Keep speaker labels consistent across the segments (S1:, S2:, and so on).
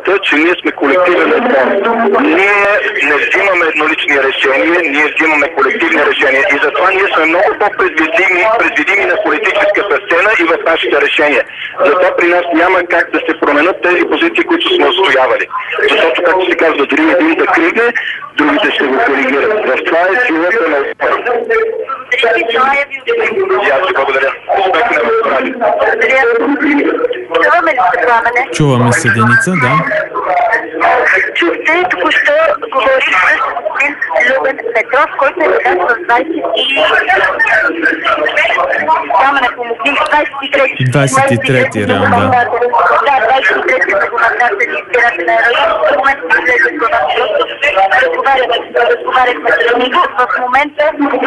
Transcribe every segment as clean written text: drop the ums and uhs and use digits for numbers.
S1: идеята, че ние сме колективен отбор. Ние не взимаме еднолични решения, ние взимаме колективни решения и затова ние сме много по-предвидими на политическата сцена и в нашите решения. Затова при нас няма как да се променят тези позиции, които сме отстоявали. Защото, както се казва, дори един да кригне, другите ще го коригират. В това е силата на отбора. И аз ви благодаря. Успех на радио.
S2: Чуваме ли се, Пламене?
S3: Чуваме се, Деница, да.
S2: Чухте, току-що говорих с господин Любен Петров, който е в
S3: 23-ти район, да.
S2: Да, 23-ти законодателен избирателен район. В момента излезе това. Разговаряхме с него. В момента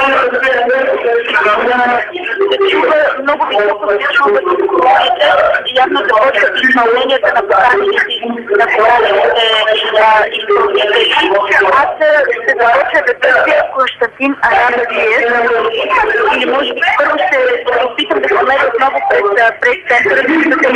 S2: чува много високо се чува дискусията и явно започват изпълненията на поканите на поканите изпълнители. Аз ще започна да търся Константин Арабаджиев или може би първо ще опитам да намеря отново през центъра, защото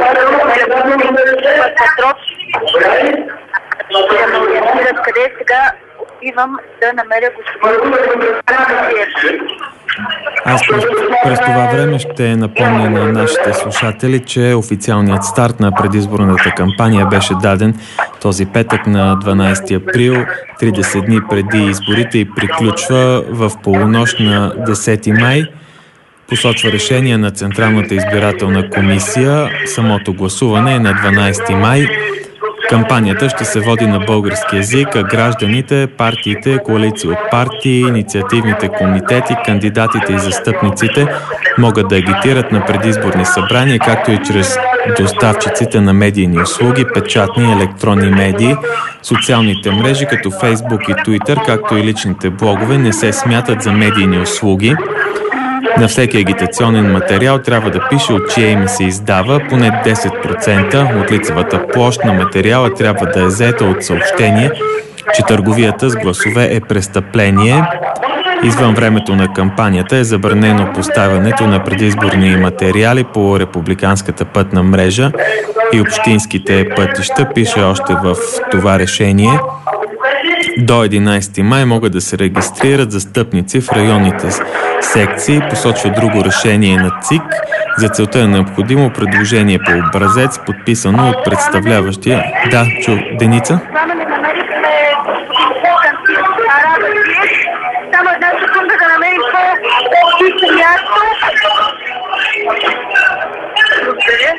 S2: Петров да ме ориентират къде е сега. Отивам да намеря господин Арабаджиев.
S3: Аз през това време ще напомня на нашите слушатели, че официалният старт на предизборната кампания беше даден този петък на 12 април, 30 дни преди изборите и приключва в полунощ на 10 май. Посочва решение на Централната избирателна комисия. Самото гласуване е на 12 май. Кампанията ще се води на български език, а гражданите, партиите, коалиции от партии, инициативните комитети, кандидатите и застъпниците могат да агитират на предизборни събрания, както и чрез доставчиците на медийни услуги, печатни и електронни медии. Социалните мрежи като Фейсбук и Туитър, както и личните блогове, не се смятат за медийни услуги. На всеки агитационен материал трябва да пише от чие име се издава. Поне 10% от лицевата площ на материала трябва да е заета от съобщение, че търговията с гласове е престъпление. Извън времето на кампанията е забранено поставянето на предизборни материали по републиканската пътна мрежа и общинските пътища, пише още в това решение. До 11 май могат да се регистрират застъпници в районните секции, посочва друго решение на ЦИК. За целта е необходимо предложение по образец, подписано от представляващия. Да, Деница?
S2: Само една секунда да намерим по-тихо място. Благодаря.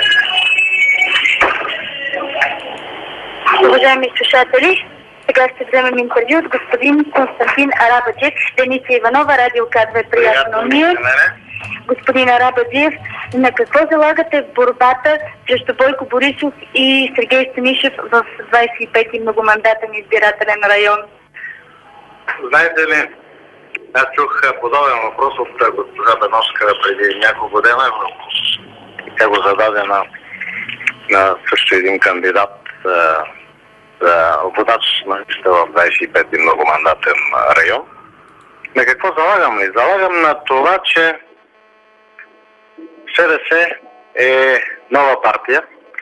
S2: Уважаеми слушатели, сега ще вземем интервю от господин Константин Арабаджиев. Деница Иванова, Радио К2, приятно ми е. Господин Арабаджиев, на какво залагате в борбата срещу Бойко Борисов и Сергей Станишев в 25-ти многомандатен избирателен район?
S4: Знаете ли, аз чух подобен въпрос от госпожа Беновска преди няколко дена. Тя го зададе на също един кандидат за водач на листа в 25-ти многомандатен район. На какво залагам ли? Залагам на това, че СДС е нова партия.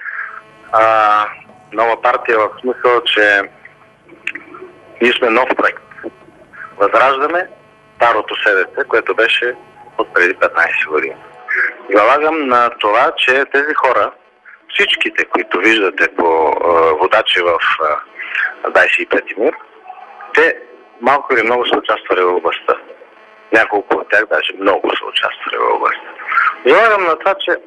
S4: Нова партия в смисъл, че ние сме нов проект. Възраждаме старото СДС, което беше от преди 15 години. Залагам на това, че тези хора, всичките, които виждате по водачи в 25-ти МИР, те малко или много са участвали в областта. Няколко от тях даже много са участвали в областта. Залагам на това, че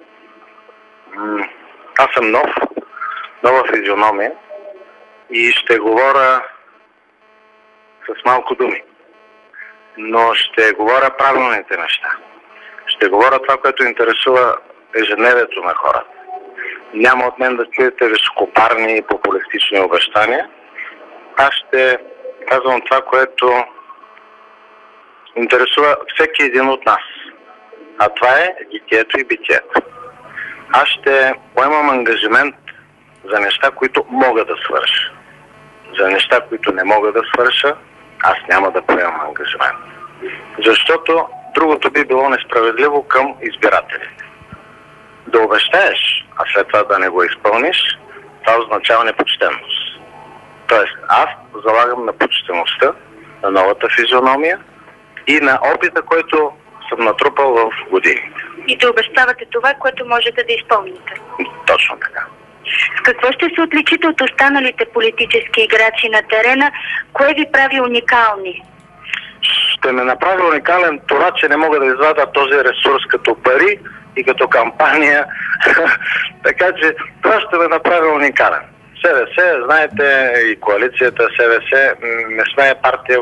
S4: аз съм нова физиономия и ще говоря с малко думи. Но ще говоря правилните неща. Ще говоря това, което интересува ежедневието на хората. Няма от мен да чуете високопарни и популистични обещания. Аз ще казвам това, което интересува всеки един от нас. А това е житието и битието. Аз ще поемам ангажимент за неща, които мога да свърша. За неща, които не мога да свърша, аз няма да поемам ангажимент. Защото другото би било несправедливо към избирателите. Да обещаеш, а след това да не го изпълниш, това означава непочтенност. Тоест, аз залагам на почтеността, на новата физиономия и на опита, който съм натрупал в годините.
S2: И да обещавате това, което можете да изпълните.
S4: Точно така.
S2: С какво ще се отличите от останалите политически играчи на терена? Кое ви прави уникални?
S4: Ще ме направи уникален това, че не мога да извадя този ресурс като пари и като кампания. Така че това ще ме направи уникален. СДС, знаете, и коалицията СДС, не сме партия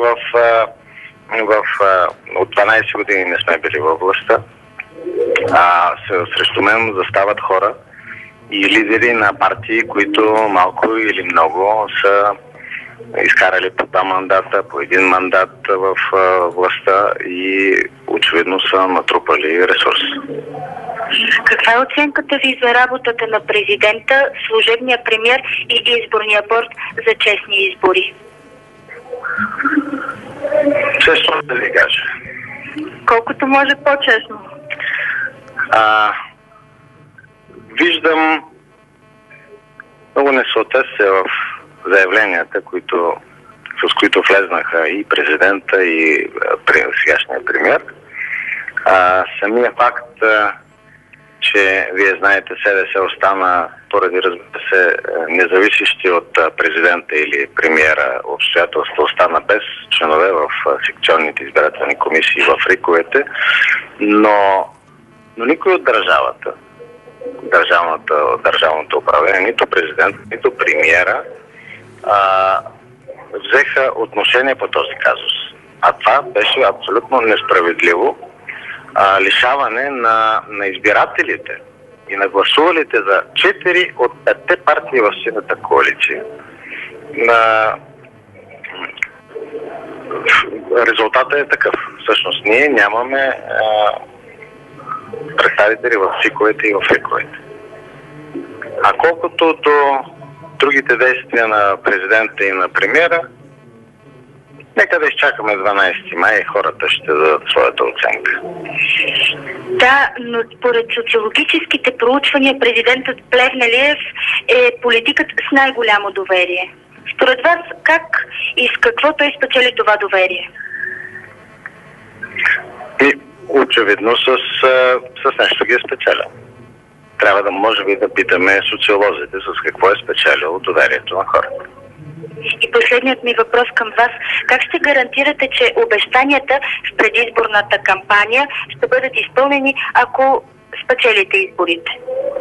S4: от 12 години не сме били във властта. Срещу мен застават хора и лидери на партии, които малко или много са изкарали по 2 мандата, по 1 мандат в властта и очевидно са натрупали ресурс.
S2: Каква е оценката ви за работата на президента, служебния премиер и изборния борд за честни избори?
S4: Честно да ви кажа.
S2: Колкото може по-честно.
S4: Виждам много несъответствие в заявленията, с които влезнаха и президента, и сегашния премиер. Самия факт, че вие знаете, СДС остана поради, разбира се, независещи от президента или премиера обстоятелства, остана без членове в секционните избирателни комисии, в РИКовете, но никой от държавното управление, нито президент, нито премиера взеха отношение по този казус. А това беше абсолютно несправедливо лишаване на избирателите и на гласувалите за 4 от 5 партии в синята коалиция. Резултатът е такъв. Всъщност ние нямаме представители в СИКовете и в РИКовете. А колкото до другите действия на президента и на премиера, нека да изчакаме 12 май и хората ще дадат своята оценка.
S2: Да, но според социологическите проучвания президентът Плевнелиев е политикът с най-голямо доверие. Според вас как и с какво той спечели това доверие?
S4: И очевидно с нещо ги е спечелял. Трябва да може би да питаме социолозите с какво е спечелило доверието на хората.
S2: И последният ми въпрос към вас. Как ще гарантирате, че обещанията в предизборната кампания ще бъдат изпълнени, ако спечелите изборите?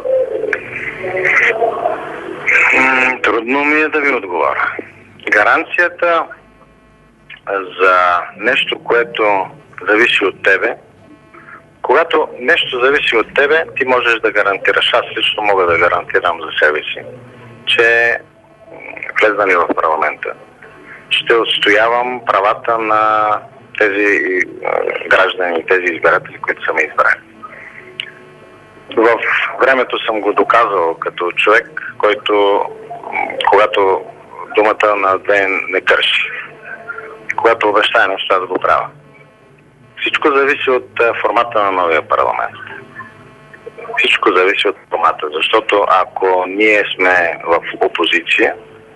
S4: Трудно ми е да ви отговоря. Гаранцията за нещо, което зависи от тебе, когато нещо зависи от тебе, ти можеш да гарантираш. Аз лично мога да гарантирам за себе си, че влезнали в парламента, ще отстоявам правата на тези граждани, тези избиратели, които са ме избрали. В времето съм го доказал като човек, който, когато думата на две не кърши, когато обещая нещо, да го правя. Всичко зависи от формата на новия парламент. Всичко зависи от формата, защото ако ние сме в опозиция,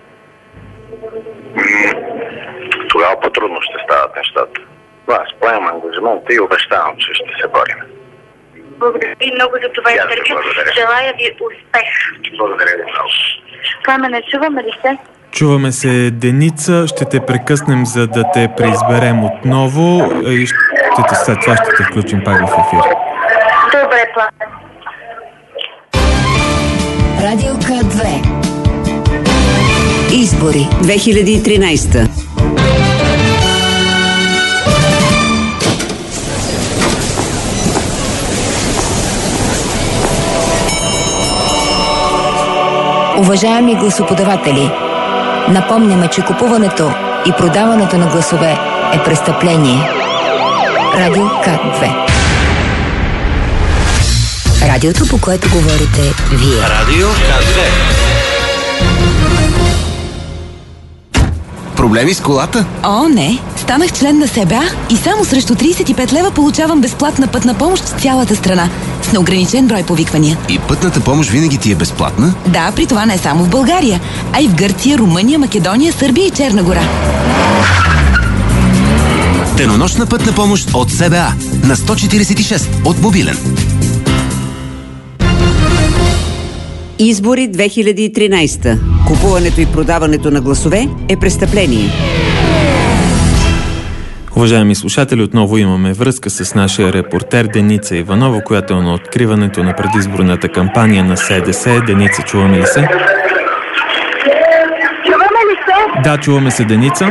S4: тогава по-трудно ще стават нещата. Аз поемам ангажимента и обещавам, че ще се борим.
S2: Благодаря ви много за това интервю. Желая ви успех.
S4: Благодаря ви много.
S2: Пламене, чуваме ли се?
S3: Чуваме се, Деница. Ще те прекъснем, за да те преизберем отново и след това ще те включим пак в ефир.
S2: Добре, Пламен.
S5: Радио К2. Избори 2013. Уважаеми гласоподаватели, напомняме, че купуването и продаването на гласове е престъпление. Радио К2. Радиото, по което говорите вие.
S6: Радио К2.
S7: Проблеми с колата?
S5: О, не.
S6: Станах член на СБА и само срещу 35 лева получавам безплатна пътна помощ в цялата страна. С неограничен брой повиквания.
S7: И пътната помощ винаги ти е безплатна?
S6: Да, при това не е само в България, а и в Гърция, Румъния, Македония, Сърбия и Черна гора.
S7: Денонощна пътна помощ от СБА на 146 от мобилен.
S8: Избори 2013. Купуването и продаването на гласове е престъпление.
S3: Уважаеми слушатели, отново имаме връзка с нашия репортер Деница Иванова, която е на откриването на предизборната кампания на СДС. Деница, чуваме ли се?
S2: Чуваме ли се?
S3: Да, чуваме се, Деница.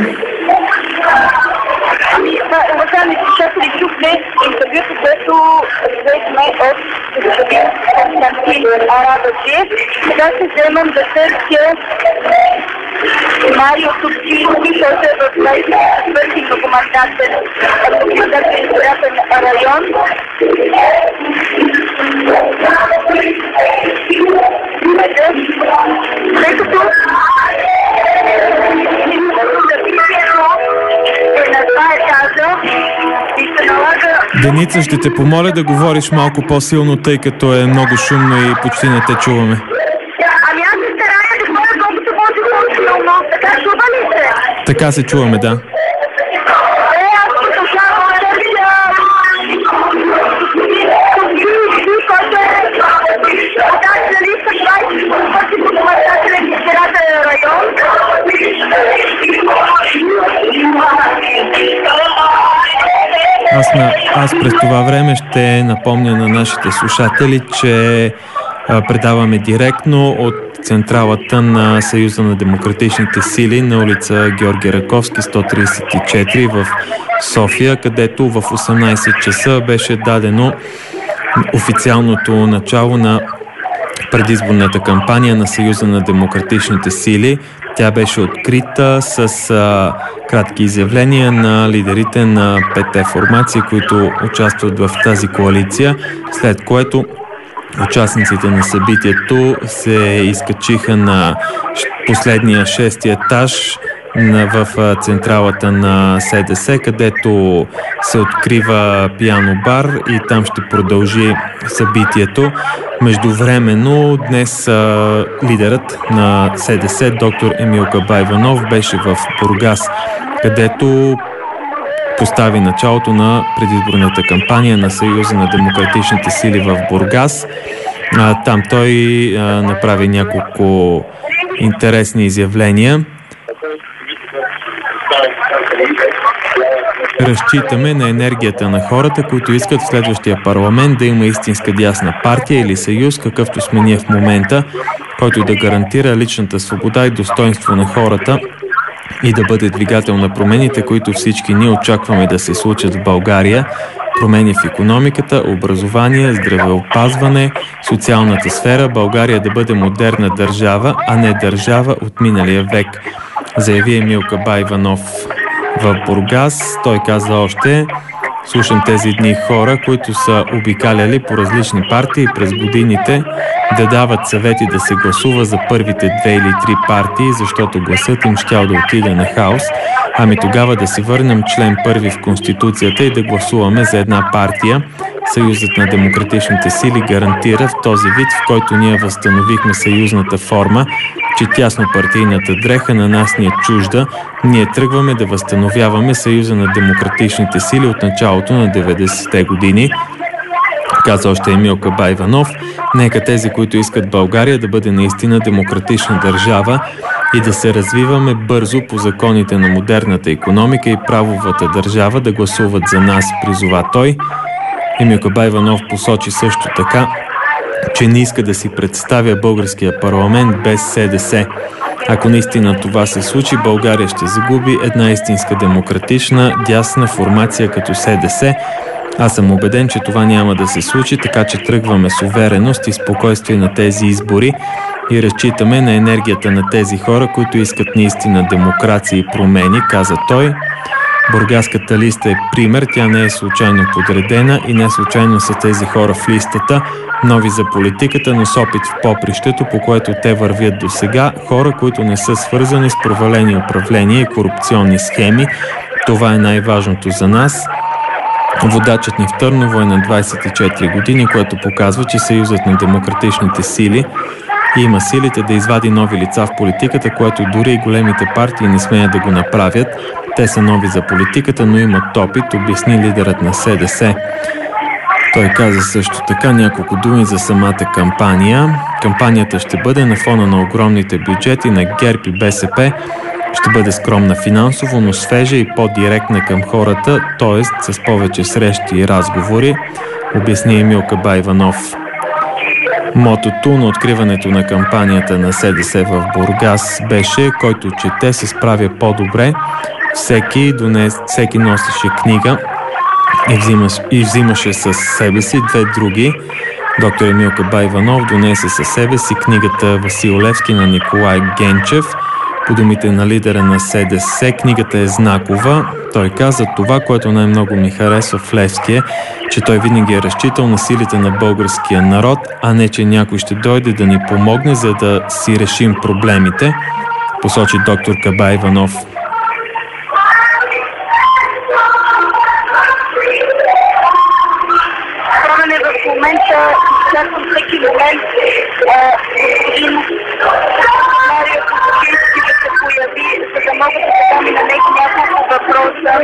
S2: Уважаеми слушатели, чухме интервюто, което взехме от господин Константин Арабаджиев. Сега се вземам да търся Марио Топчински, който е в 24-ти многомандатен избирателен район. Тъй като
S3: Деница, ще те помоля да говориш малко по-силно, тъй като е много шумно и почти не те чуваме.
S2: Ами аз се старая да говоря колкото може по-силно. Така чува ли се?
S3: Така се чуваме, да.
S2: Аз продължавам да търся който е подачна листа 24-ти многомандатен избирателен район.
S3: Аз през това време ще напомня на нашите слушатели, че предаваме директно от централата на Съюза на демократичните сили на улица Георги Раковски, 134 в София, където в 18 часа беше дадено официалното начало на предизборната кампания на Съюза на демократичните сили. Тя беше открита с кратки изявления на лидерите на 5 формации, които участват в тази коалиция, след което участниците на събитието се изкачиха на последния 6-ти етаж в централата на СДС, където се открива пиано бар и там ще продължи събитието. Междувременно днес лидерът на СДС, доктор Емил Кабайванов, беше в Бургас, където постави началото на предизборната кампания на Съюза на демократичните сили в Бургас. Там той направи няколко интересни изявления. Разчитаме на енергията на хората, които искат в следващия парламент да има истинска дясна партия или съюз, какъвто сме ние в момента, който да гарантира личната свобода и достоинство на хората и да бъде двигател на промените, които всички ние очакваме да се случат в България. Промени в икономиката, образование, здравеопазване, социалната сфера, България да бъде модерна държава, а не държава от миналия век, заяви Емил Кабайванов в Бургас. Той каза още: слушам тези дни хора, които са обикаляли по различни партии през годините, да дават съвети да се гласува за първите 2 или 3 партии, защото гласът им щял да отиде на хаос. Ами тогава да си върнем член 1 в Конституцията и да гласуваме за една партия. Съюзът на демократичните сили гарантира в този вид, в който ние възстановихме съюзната форма, че тясно партийната дреха на нас ни е чужда. Ние тръгваме да възстановяваме Съюза на демократичните сили от началото на 90-те години, каза още Емил Кабайванов. Нека тези, които искат България да бъде наистина демократична държава и да се развиваме бързо по законите на модерната икономика и правовата държава, да гласуват за нас, призова той. Емил Кабайванов посочи също така, че не иска да си представя българския парламент без СДС. Ако наистина това се случи, България ще загуби една истинска демократична, дясна формация като СДС. Аз съм убеден, че това няма да се случи, така че тръгваме с увереност и спокойствие на тези избори и разчитаме на енергията на тези хора, които искат наистина демокрация и промени, каза той. Бургаската листа е пример, тя не е случайно подредена и не случайно са тези хора в листата, нови за политиката, но с опит в попрището, по което те вървят до сега, хора, които не са свързани с провалени управления и корупционни схеми, Това е най-важното за нас. Водачът ни в Търново е на 24 години, което показва, че Съюзът на демократичните сили има силите да извади нови лица в политиката, което дори и големите партии не смеят да го направят. Те са нови за политиката, но имат опит, обясни лидерът на СДС. Той каза също така няколко думи за самата кампания. Кампанията ще бъде на фона на огромните бюджети на ГЕРБ и БСП. Ще бъде скромна финансово, но свежа и по-директна към хората, т.е. с повече срещи и разговори, обясни Емил Кабаиванов. Мотото на откриването на кампанията на СДС в Бургас беше: който чете се справя по-добре. Всеки носеше книга и взимаше със себе си две други. Доктор Емил Кабаиванов донесе със себе си книгата Васил Левски на Николай Генчев. По думите на лидера на СДС, книгата е знакова. Той каза: това, което най-много ми харесва в Левски е, че той винаги е разчитал на силите на българския народ, а не че някой ще дойде да ни помогне, за да си решим проблемите, посочи доктор Кабаиванов.
S2: В момента, всяко всеки момент, господин Марио Козловски да се появи, за да мога да задам на него няколко въпроса.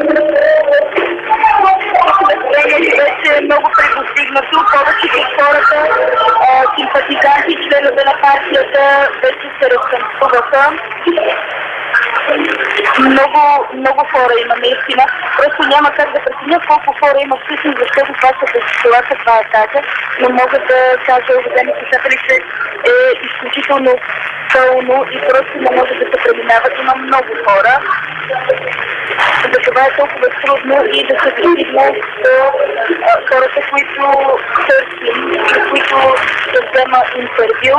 S2: Настроението беше много предостигнато. Повечето от хората, симпатизанти и членове на партията, вече се разтанцуваха. Много хора има наистина. Просто няма как да преценя колко хора има всъщност, защото това е тази. Но мога да кажа, уважаеми слушатели, че е изключително пълно и просто не може да се преминават. Има много хора. Затова е толкова трудно и да се достигне до хората, които търсим, които да взема интервю.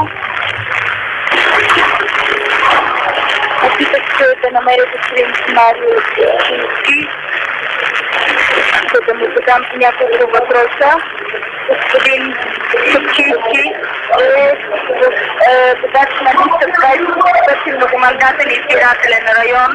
S2: Опитах се да намеря господин Марио Козловски, за да му задам няколко въпроса. Господин Козловски е водач на листа 24 многомандатен избирателен район.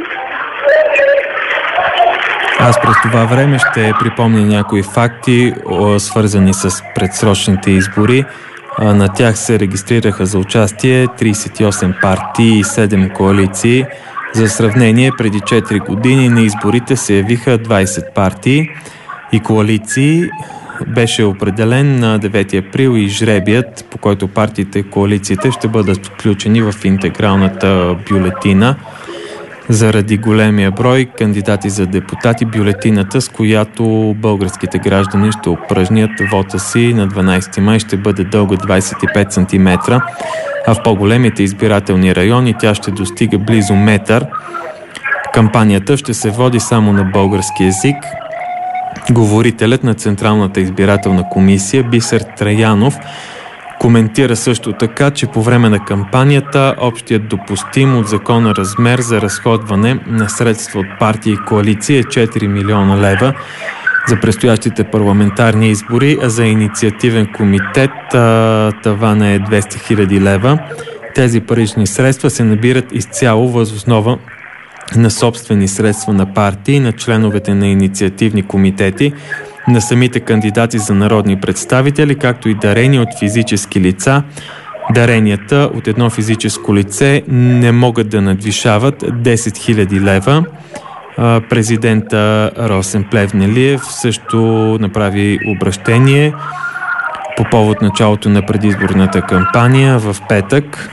S3: Аз през това време ще припомня някои факти, свързани с предсрочните избори. На тях се регистрираха за участие 38 партии и 7 коалиции. За сравнение, преди 4 години на изборите се явиха 20 партии и коалиции. Беше определен на 9 април и жребият, по който партиите и коалициите ще бъдат включени в интегралната бюлетина. Заради големия брой кандидати за депутати, бюлетината, с която българските граждани ще упражнят вота си на 12 май, ще бъде дълга 25 см, а в по-големите избирателни райони тя ще достига близо метър. Кампанията ще се води само на български език. Говорителят на Централната избирателна комисия Бисер Траянов коментира също така, че по време на кампанията общият допустим от закона размер за разходване на средства от партии и коалиции е 4 милиона лева за предстоящите парламентарни избори, а за инициативен комитет тавана е 200 хиляди лева. Тези парични средства се набират изцяло въз основа на собствени средства на партии, на членовете на инициативни комитети, на самите кандидати за народни представители, както и дарения от физически лица. Даренията от едно физическо лице не могат да надвишават 10 000 лева. Президента Росен Плевнелиев също направи обращение по повод началото на предизборната кампания в петък.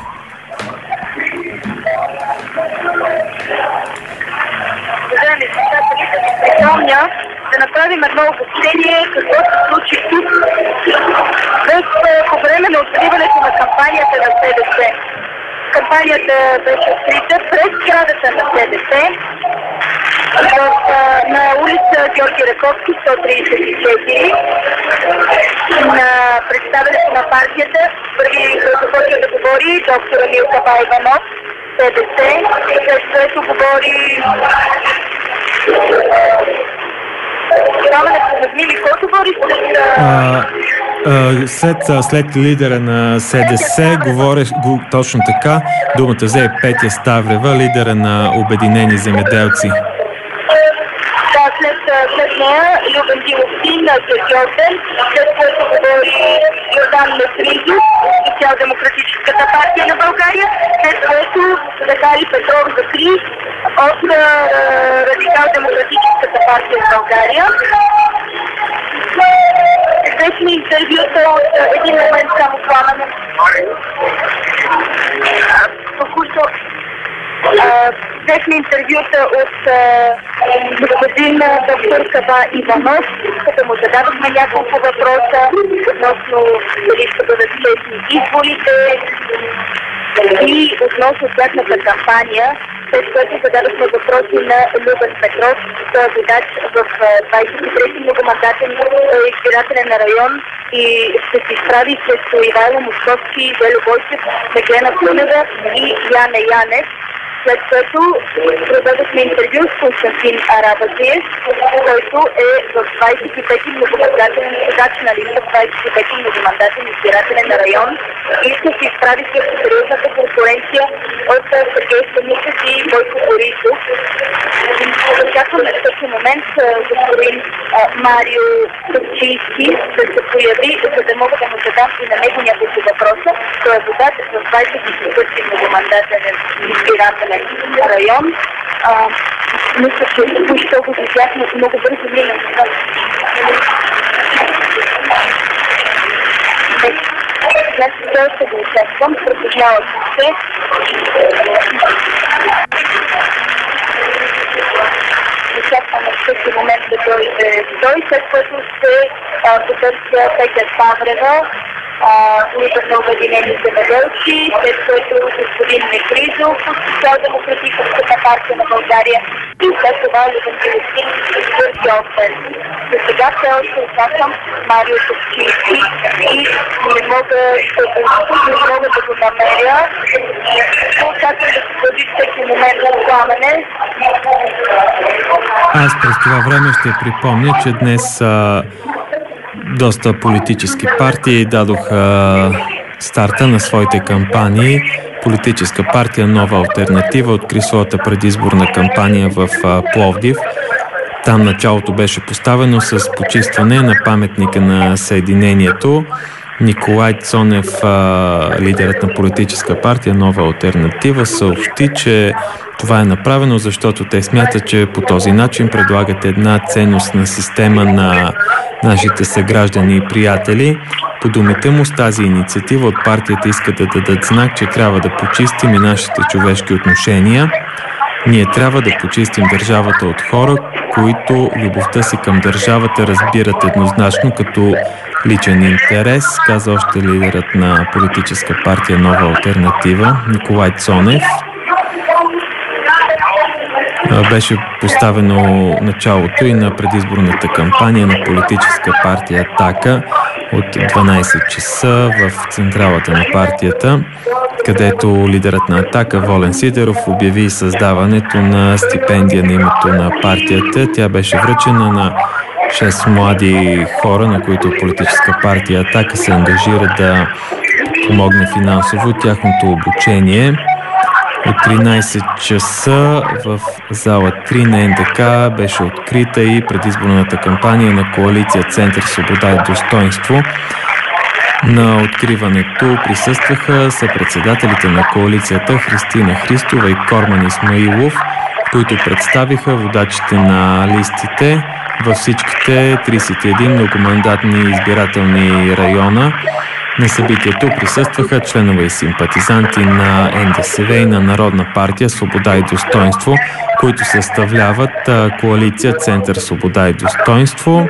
S2: Да направим едно обобщение какво се случи тук по време на откриването на кампанията на СДС. Кампанията беше открита през сградата на СДС на улица Георги Раковски, 134, на представянето на партията. Първи започва да говори доктор Емил Кабаиванов, СДС, след което говори
S3: След лидера на СДС говориш точно така. Думата взе Петя Ставрева, лидера на Обединени земеделци.
S2: след нея Любен Диловцин, Георгиев, след което говори Йордан Мефридов, Социал-демократическата партия на България, след което Захари Петров Захри от Радикал-демократическата партия на България. Взехме интервюта от един момент само Пламен. Току-що взехме интервюта от господин доктор Каба Иванов, като му зададохме няколко въпроса относно дали ще бъдат честни изборите и относно тяхната кампания, след което зададохме въпроси на Любен Петров, той е водач в 23-ти многомандатен избирателен район и ще се изправи срещу Ивайло Московски, Велю Бойчев, Меглена Кунева и Яне Янев. След което проведохме интервю с Константин Арабазиев, който е в 25-ти многомандатен водач на листа в 25-ти многомандатен избирателен район и ще се изправи срещу сериозната конкуренция от Сергей Станишев и Бойко Борисов. Очакваме в този момент господин Марио Топчийски да се появи, за да мога да му задам и на него няколко въпроса. Той е водач в 24-ти многомандатен избирателен район. Мисля, че току-що го видяхме много бързо мина. След това ще го очаквам, препознавам се. Очакваме в този момент да дойде той, след което ще потърся Петя Паврева, лидер на Обединените земеделци, след което господин Мефридов от Социал-демократическата партия на България и след това Любен Диловцин от Георгиев. За сега все още очаквам Марио Топчийски и не мога да го намеря. Очаквам да се бъде всеки момент на Пламене.
S3: Аз през това време ще припомня, че днес доста политически партии дадоха старта на своите кампании. Политическа партия Нова алтернатива откри своята предизборна кампания в Пловдив. Там началото беше поставено с почистване на паметника на Съединението. Николай Цонев, лидерът на политическа партия Нова алтернатива, съобщи, че това е направено, защото те смятат, че по този начин предлагат една ценностна система на нашите съграждани и приятели. По думите му, с тази инициатива от партията искат да дадат знак, че трябва да почистим и нашите човешки отношения. Ние трябва да почистим държавата от хора, които любовта си към държавата разбират еднозначно като личен интерес, каза още лидерът на политическа партия Нова алтернатива Николай Цонев. Беше поставено началото и на предизборната кампания на политическа партия Атака от 12 часа в централата на партията, където лидерът на Атака Волен Сидеров обяви създаването на стипендия на името на партията. Тя беше връчена на 6 млади хора, на които политическа партия Атака се ангажира да помогне финансово тяхното обучение. От 13 часа в зала 3 на НДК беше открита и предизборната кампания на коалиция Център Свобода и достоинство. На откриването присъстваха съпредседателите на коалицията Христина Христова и Корман Исмаилов, които представиха водачите на листите във всичките 31 многомандатни избирателни района. На събитието присъстваха членове и симпатизанти на НДСВ и на Народна партия Свобода и достоинство, които съставляват коалиция Център Свобода и достоинство.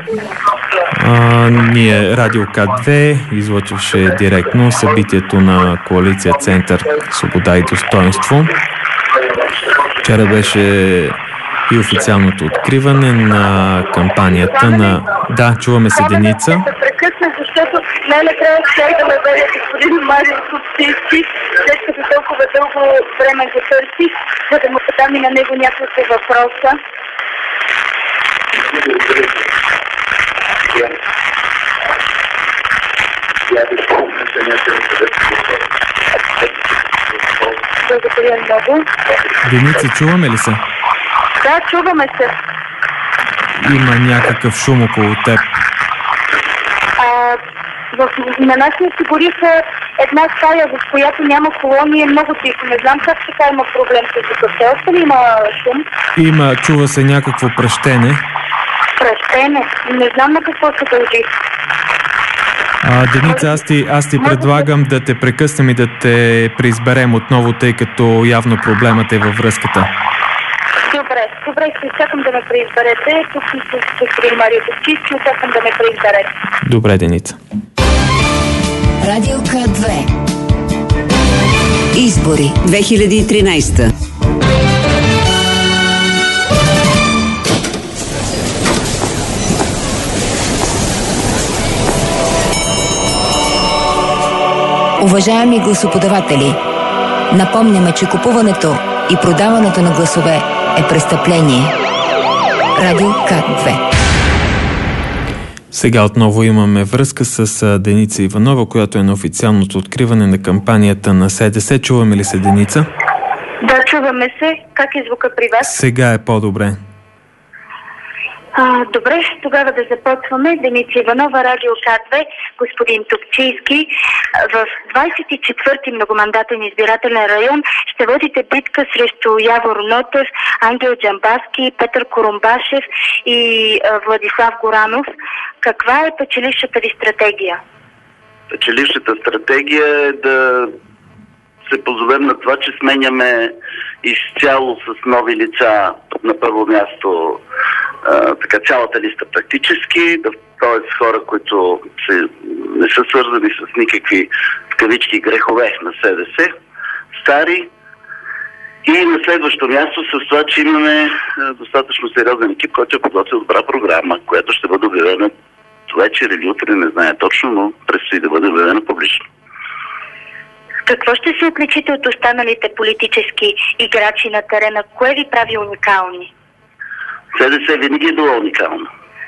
S3: Ние Радио К2 излъчваше директно събитието на коалиция Център Свобода и достоинство. Вчера беше и официалното откриване на кампанията на... Да, чуваме се, Деница.
S2: Да прекъсна, защото най-накрая щях да ме бъде господин Марио Топчийски, след като толкова дълго време го търсих, за да му задам и на него няколко въпроса. Благодаря много.
S3: Деница, чуваме ли се?
S2: Да, чуваме се.
S3: има някакъв шум около теб?
S2: На нас ни осигуриха една стая, в която няма колони, е много тихо. Не знам как така има проблем с звука. Все още ли има шум?
S3: Има, чува се някакво пръщене.
S2: Пръщене? Не знам на какво се дължи.
S3: Деница, аз ти предлагам да те прекъснем и да те преизберем отново, тъй като явно проблемът е във връзката.
S2: Добре, ще чакам да ме преизберете. Тук съм с господин Марио Топчийски, очаквам да ме преизберете.
S3: Добре, Деница.
S5: Радио К2.
S8: Избори 2013.
S5: Уважаеми гласоподаватели, напомняме, че купуването и продаването на гласове е престъпление. Радио К2.
S3: Сега отново имаме връзка с Деница Иванова, която е на официалното откриване на кампанията на СДС. Чуваме ли се, Деница?
S2: Да, чуваме се. Как е звука при вас?
S3: Сега е по-добре.
S2: Добре, тогава да започваме. Деница Иванова, Радио К2, господин Топчийски. В 24-ти многомандатен избирателен район ще водите битка срещу Явор Нотев, Ангел Джамбазки, Петър Корумбашев и Владислав Горанов. Каква е печелившата ви стратегия?
S9: Печелившата стратегия е да се позовем на това, че сменяме изцяло с нови лица на първо място цялата листа практически, т.е. хора, които не са свързани с никакви в кавички грехове на СДС, стари, и на следващо място с това, че имаме достатъчно сериозен екип, който е подготвил добра програма, която ще бъде обявена вечер или утре, не знае точно, но предстои да бъде обявена публично.
S2: Какво ще се отличите от останалите политически играчи на терена? Кое ви прави уникални?
S9: СДС винаги е било уникално.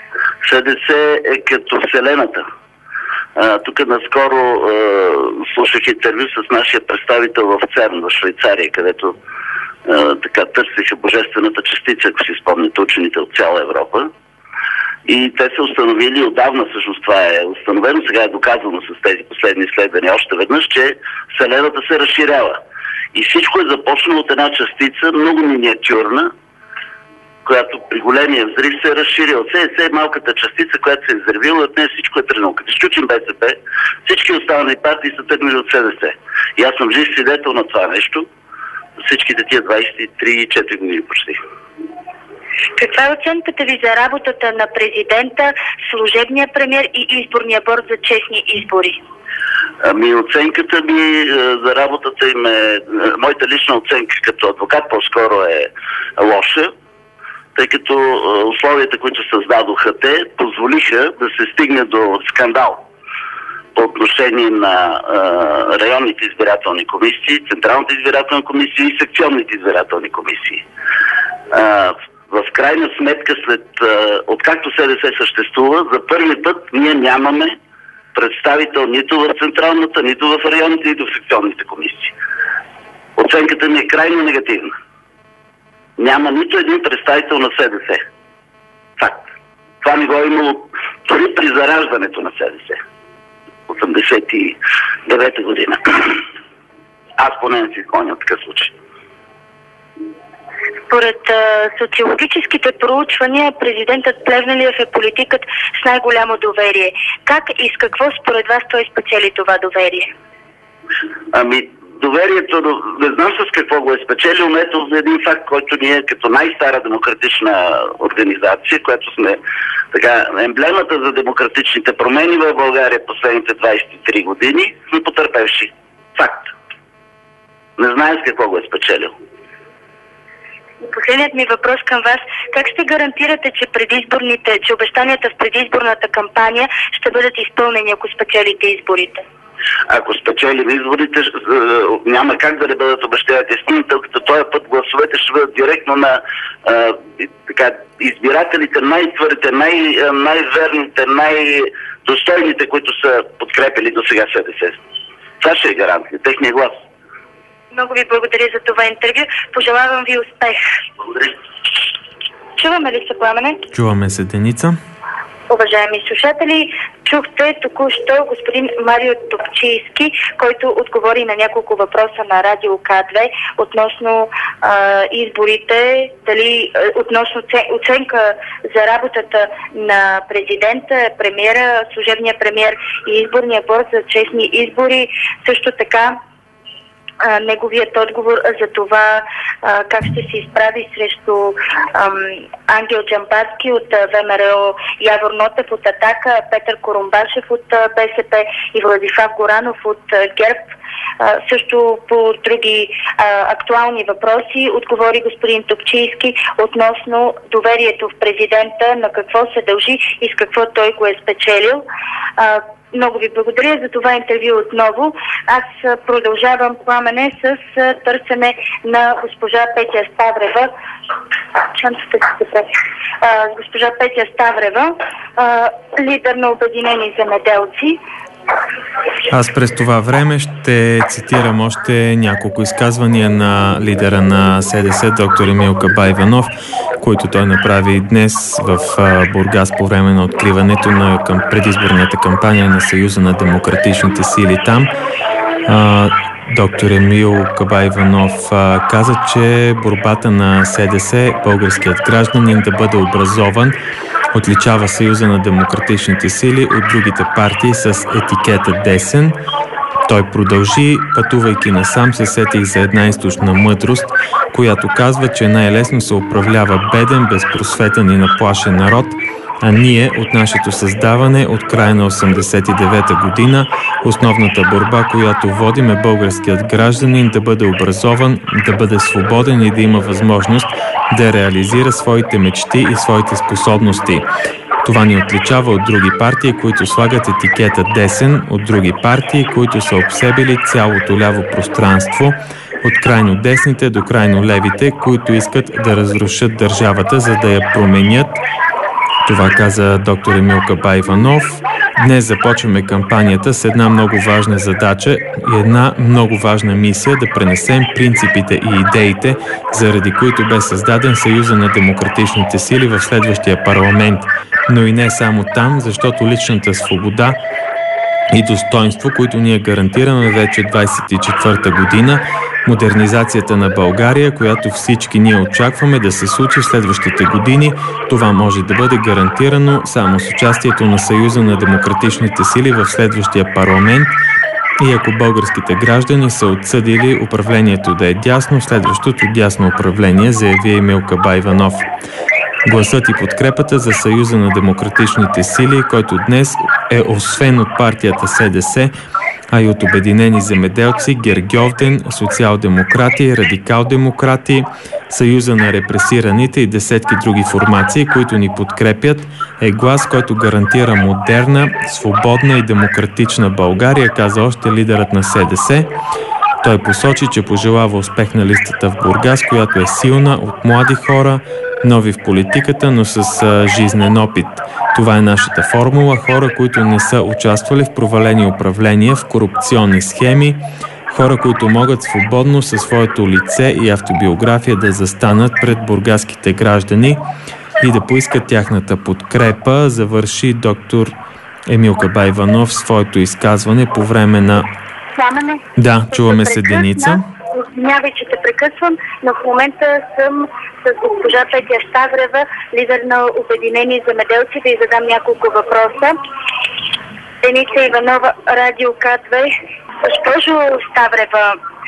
S9: СДС е като Вселената. Тук наскоро слушах интервю с нашия представител в ЦЕРН, в Швейцария, където търсиха божествената частица, ако си спомняте, учените от цяла Европа. И те са установили отдавна, всъщност това е установено, сега е доказано с тези последни изследвания още веднъж, че Вселената се разширява. И всичко е започнало от една частица, много миниатюрна, която при големия взрив се е разширила. СДС е малката частица, която се е взривила, от нея всичко е тръгнало. Като изключим БСП, всички останали партии са тръгнали от СДС. И аз съм жив свидетел на това нещо, всичките тия 23-4 години почти.
S2: Каква е оценката ви за работата на президента, служебния премиер и изборния борд за честни избори?
S9: Оценката ми за работата им е... Моята лична оценка като адвокат по-скоро е лоша, тъй като условията, които създадоха те, позволиха да се стигне до скандал по отношение на районните избирателни комисии, Централната избирателна комисия и секционните избирателни комисии. В крайна сметка, откакто СДС съществува, за първи път ние нямаме представител нито в Централната, нито в районните, нито в секционните комисии. Оценката ми е крайно негативна. Няма нито един представител на СДС. Факт. Това не го е имало дори при зараждането на СДС. 89-та година. Аз поне не си спомням такъв случай.
S2: Според социологическите проучвания, президентът Плевнелиев е политикът с най-голямо доверие. Как и с какво според вас той спечели това доверие?
S9: Доверието, не знам с какво го е спечелил, но ето за един факт, който ние като най-стара демократична организация, която сме емблемата за демократичните промени в България последните 23 години, сме потърпевши. Факт. Не знае с какво го е спечелил.
S2: Последният ми въпрос към вас. Как ще гарантирате, че обещанията в предизборната кампания ще бъдат изпълнени, ако спечелите изборите?
S9: Ако спечелим изборите, няма как да не бъдат обещанията изпълнени, тъй като този път гласовете ще бъдат директно на избирателите, най-твърдите, най-верните, най-достойните, които са подкрепили до сега СДС. Това ще е гаранция, техния глас.
S2: Много ви благодаря за това интервю. Пожелавам ви успех.
S9: Благодаря.
S2: Чуваме ли се, Пламене?
S3: Чуваме се, Деница.
S2: Уважаеми слушатели, чухте току-що господин Марио Топчийски, който отговори на няколко въпроса на Радио К2 относно изборите, относно оценка за работата на президента, премиера, служебния премиер и изборния борд за честни избори. Също така неговият отговор за това как ще се изправи срещу Ангел Джамбазки от ВМРО, Явор Нотев от Атака, Петър Корумбашев от БСП и Владислав Горанов от ГЕРБ. Също по други актуални въпроси отговори господин Топчийски относно доверието в президента, на какво се дължи и с какво той го е спечелил. Много ви благодаря за това интервю отново. Аз продължавам, Пламене, с търсене на госпожа Петя Ставрева. Госпожа Петя Ставрева, лидер на Обединени земеделци.
S3: Аз през това време ще цитирам още няколко изказвания на лидера на СДС, доктор Емил Кабаиванов, които той направи днес в Бургас по време на откриването на предизборната кампания на Съюза на демократичните сили там. Доктор Емил Кабаиванов каза, че борбата на СДС, българският гражданин да бъде образован, отличава Съюза на демократичните сили от другите партии с етикета десен. Той продължи: пътувайки насам се сетих за една източна мъдрост, която казва, че най-лесно се управлява беден, безпросветен и наплашен народ, а ние от нашето създаване от края на 89-та година основната борба, която водим, е българският гражданин да бъде образован, да бъде свободен и да има възможност да реализира своите мечти и своите способности. Това ни отличава от други партии, които слагат етикета десен, от други партии, които са обсебили цялото ляво пространство, от крайно десните до крайно левите, които искат да разрушат държавата, за да я променят. Това каза доктор Емил Кабаиванов. Днес започваме кампанията с една много важна задача и една много важна мисия да пренесем принципите и идеите, заради които бе създаден Съюза на демократичните сили в следващия парламент. Но и не само там, защото личната свобода и достоинство, които ние гарантираме вече 24-та година, модернизацията на България, която всички ние очакваме да се случи в следващите години, това може да бъде гарантирано само с участието на Съюза на демократичните сили в следващия парламент. И ако българските граждани са отсъдили управлението да е дясно, следващото дясно управление, заяви Емил Кабаиванов. Гласът и подкрепата за Съюза на демократичните сили, който днес е освен от партията СДС, а и от Обединени земеделци, Гергьовден, социал-демократи, радикал-демократи, Съюза на репресираните и десетки други формации, които ни подкрепят, е глас, който гарантира модерна, свободна и демократична България, каза още лидерът на СДС. Той посочи, че пожелава успех на листата в Бургас, която е силна от млади хора, нови в политиката, но с жизнен опит. Това е нашата формула. Хора, които не са участвали в провалени управления, в корупционни схеми, хора, които могат свободно със своето лице и автобиография да застанат пред бургаските граждани и да поискат тяхната подкрепа, завърши доктор Емил Кабаиванов своето изказване по време на... Да, чуваме се, Деница.
S2: Извинявай, че те прекъсвам, но в момента съм с госпожа Петя Ставрева, лидер на Обединени земеделци, да й задам няколко въпроса. Деница Иванова, Радио К2. Госпожо Ставрева,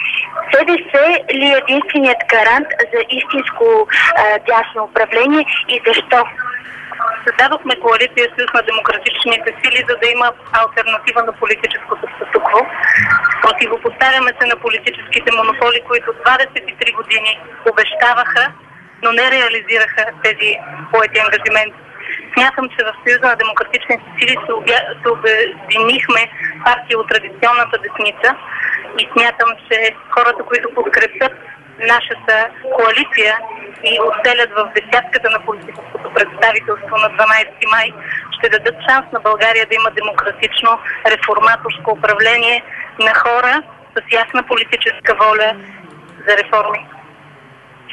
S2: СДС ли е единственият гарант за истинско дясно управление и защо?
S10: Създадохме коалиция Съюз на демократичните сили, за да има алтернатива на политическото статукво. Противопоставяме се на политическите монополи, които 23 години обещаваха, но не реализираха тези поети ангажименти. Смятам, че в Съюза на демократичните сили се обединихме партии от традиционната десница и смятам, че хората, които подкрепят нашата коалиция и отделят в десятката на политическото представителство на 12 май, ще дадат шанс на България да има демократично реформаторско управление на хора с ясна политическа воля за реформи.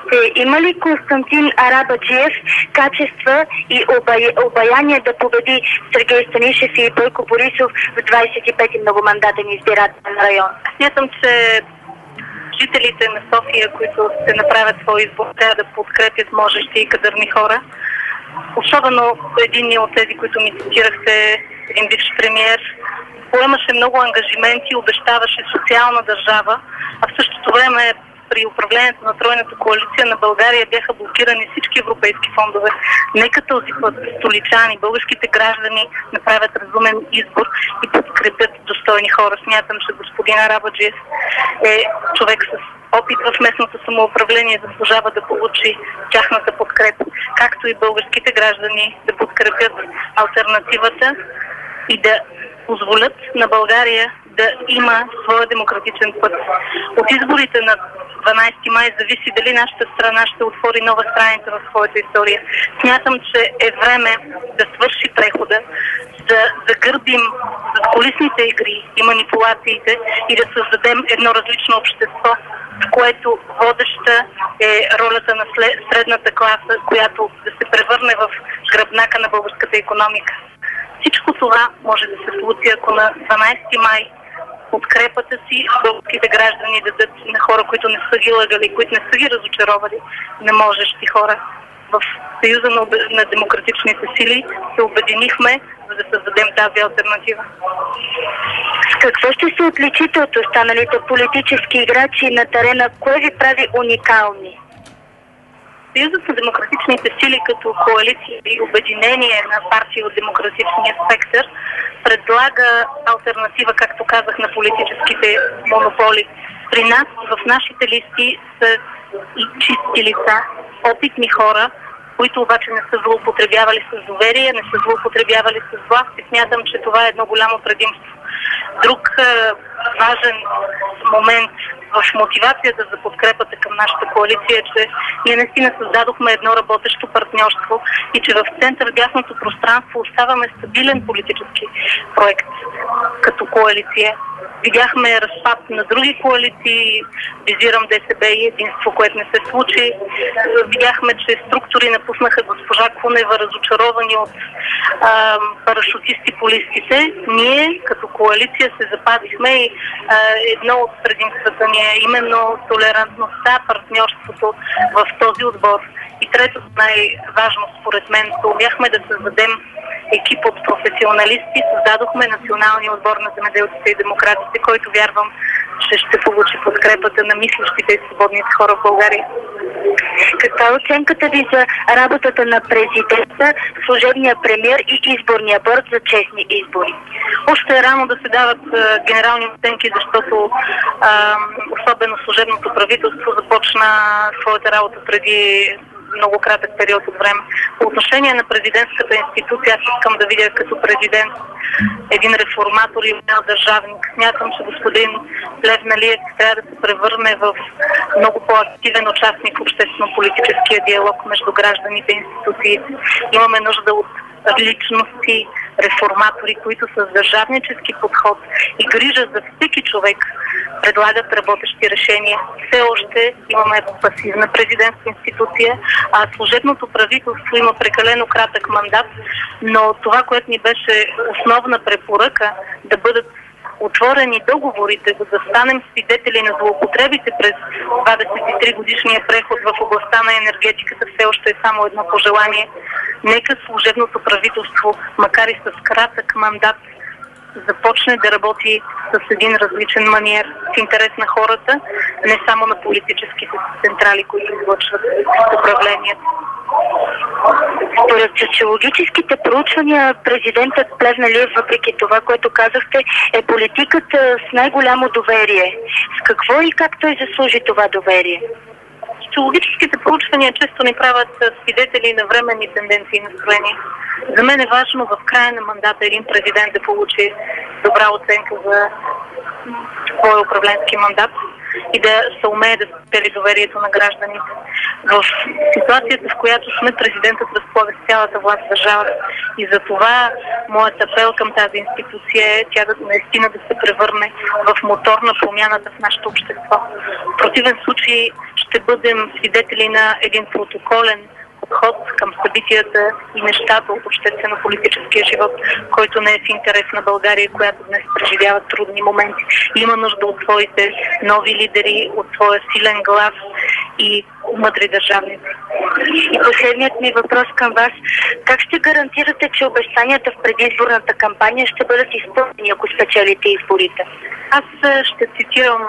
S2: има ли Константин Арабаджиев качества и обаяние да победи Сергей Станишев и Бойко Борисов в 25-ти многомандатен избирателен район?
S10: Смятам, че жителите на София, които ще направят свой избор, трябва да подкрепят можещи и кадърни хора. Особено един от тези, които ми цитирахте, един бивш премиер, поемаше много ангажименти, обещаваше социална държава, а в същото време при управлението на тройната коалиция на България бяха блокирани всички европейски фондове. Нека този път столичани, българските граждани направят разумен избор и подкрепят достойни хора. Смятам, че господин Арабаджиев е човек с опит в местното самоуправление, заслужава да получи тяхната подкрепа, както и българските граждани да подкрепят алтернативата и да позволят на България да има своя демократичен път. От изборите на 12 май зависи дали нашата страна ще отвори нова страница в своята история. Смятам, че е време да свърши прехода, да загърбим задкулисните игри и манипулациите и да създадем едно различно общество, в което водеща е ролята на средната класа, която да се превърне в гръбнака на българската икономика. Всичко това може да се случи, ако на 12 май подкрепата си българските граждани дадат на хора, които не са ги лъгали, които не са ги разочаровали, неможещи хора. В Съюза на демократичните сили се обединихме, за да създадем тази алтернатива.
S2: С какво ще се отличите от останалите политически играчи на терена? Кое ви прави уникални?
S10: Съюзът на демократичните сили като коалиция и обединение на партии от демократичния спектър предлага алтернатива, както казах, на политическите монополи. При нас, в нашите листи са и чисти лица, опитни хора, които обаче не са злоупотребявали с доверие, не са злоупотребявали с власт и смятам, че това е едно голямо предимство. Друг важен момент в мотивацията за подкрепата към нашата коалиция е, че ние наистина създадохме едно работещо партньорство и че в център-дясното пространство оставаме стабилен политически проект като коалиция. Видяхме разпад на други коалиции, визирам ДСБ и Единство, което не се случи. Видяхме, че структури напуснаха госпожа Кунева, разочаровани от парашутисти по листите. Ние като коалиция се запазихме и едно от предимствата ни е именно толерантността, партньорството в този отбор. И трето, най-важно според мен, умяхме да създадем екип от професионалисти, създадохме националния отбор на земеделците и демократите, който вярвам, че ще получи подкрепата на мислещите и свободните хора в България.
S2: Каква е оценката ви за работата на президента, служебния премиер и изборния борд за честни избори?
S10: Още е рано да се дават генерални оценки, защото особено служебното правителство започна своята работа преди много кратък период от време. По отношение на президентската институция, аз искам да видя като президент един реформатор и един държавник. Смятам, че господин Плевнелиев трябва да се превърне в много по-активен участник в обществено-политическия диалог между гражданите и институциите. Имаме нужда от личности, реформатори, които с държавнически подход и грижа за всеки човек предлагат работещи решения. Все още имаме пасивна президентска институция, а служебното правителство има прекалено кратък мандат, но това, което ни беше основна препоръка, да бъдат отворени договорите, за да станем свидетели на злоупотребите през 23 годишния преход в областта на енергетиката, все още е само едно пожелание. Нека служебното правителство, макар и с кратък мандат, започне да работи с един различен маниер в интерес на хората, не само на политическите централи, които излъчват управлението.
S2: Според социологическите проучвания, президентът Плевнелиев, въпреки това, което казахте, е политиката с най-голямо доверие. С какво и как той заслужи това доверие?
S10: Социологическите проучвания често ни правят свидетели на временни тенденции и настроения. За мен е важно в края на мандата един президент да получи добра оценка за своя управленски мандат. и да се умее да спечели доверието на гражданите. В ситуацията, в която сме, президентът разполага с цялата власт в държавата. И за това моят апел към тази институция е тя да наистина да се превърне в мотор на промяната в нашето общество. В противен случай ще бъдем свидетели на един протоколен подход към събитията и нещата от обществено-политическия живот, който не е в интерес на България, която днес преживява трудни моменти. Има нужда от своите нови лидери, от своя силен глас и мъдри държавници.
S2: И последният ми въпрос към вас. Как ще гарантирате, че обещанията в предизборната кампания ще бъдат изпълнени, ако спечелите изборите?
S10: Аз ще цитирам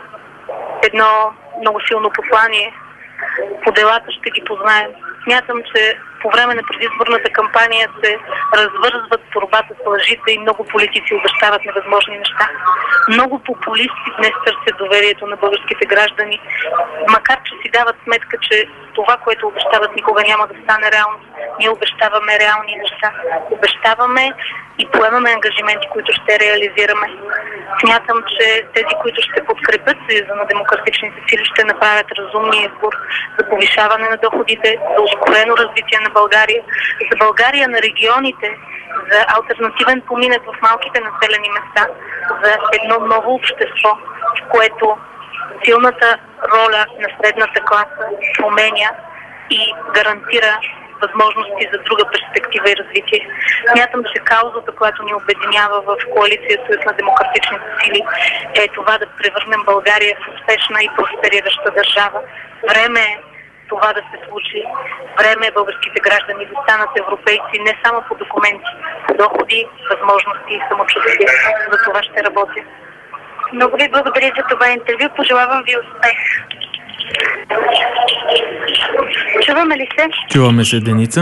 S10: едно много силно послание. По делата ще ги познаем. Смятам, че по време на предизборната кампания се развързват борбата с лъжите и много политици обещават невъзможни неща. Много популисти днес търсят доверието на българските граждани, макар че си дават сметка, че това, което обещават, никога няма да стане реално. Ние обещаваме реални неща. Обещаваме и поемаме ангажименти, които ще реализираме. Смятам, че тези, които ще подкрепят Съюза на демократичните сили, ще направят разумния избор за повишаване на доходите, за ускорено развитие на България, за България на регионите, за алтернативен поминък в малките населени места, за едно ново общество, в което силната роля на средната класа променя и гарантира възможности за друга перспектива и развитие. Смятам, че каузата, която ни обединява в коалиция Съюз на демократичните сили, е това да превърнем България в успешна и просперираща държава. Време е това да се случи. Време е българските граждани да станат европейци не само по документи, по доходи, възможности и самочувствие. За това ще работя.
S2: Много ви благодаря за това интервю. Пожелавам ви успех. Чуваме ли се?
S3: Чуваме се, Деница.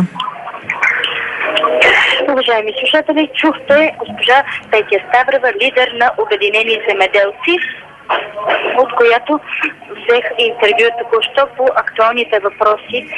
S2: Уважаеми слушатели, чухте госпожа Петя Ставрева, лидер на Обединени земеделци, от която взех интервю току-що по актуалните въпроси,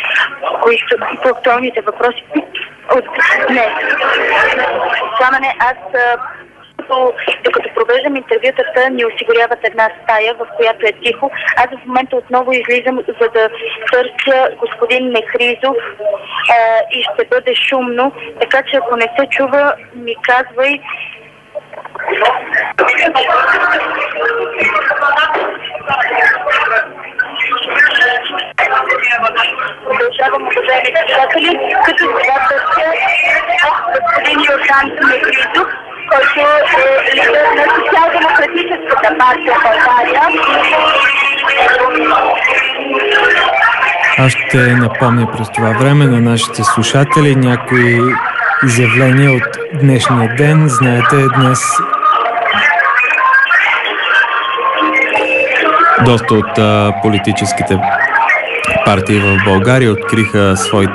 S2: от днес. Сламене, аз докато провеждам интервютата, ни осигуряват една стая, в която е тихо. Аз в момента отново излизам, за да търся господин Мехризов и ще бъде шумно. Така че ако не се чува, ми казвай. Продължавам, уважаеми слушатели, като сега търся господин Йордан Мехризов, който е лидер на Социал-демократическата партия в България.
S3: Аз ще напомня през това време на нашите слушатели някои изявления от днешния ден. Знаете, днес доста от политическите партии в България откриха